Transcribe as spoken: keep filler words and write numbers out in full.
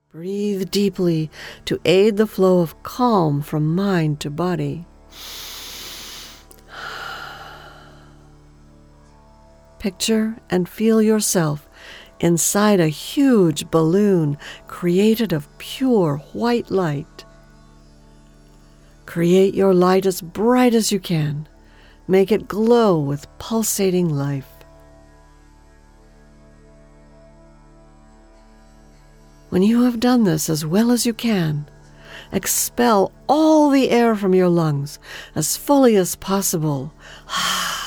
Breathe deeply to aid the flow of calm from mind to body. Picture and feel yourself inside a huge balloon created of pure white light. Create your light as bright as you can. Make it glow with pulsating life. When you have done this as well as you can, expel all the air from your lungs as fully as possible.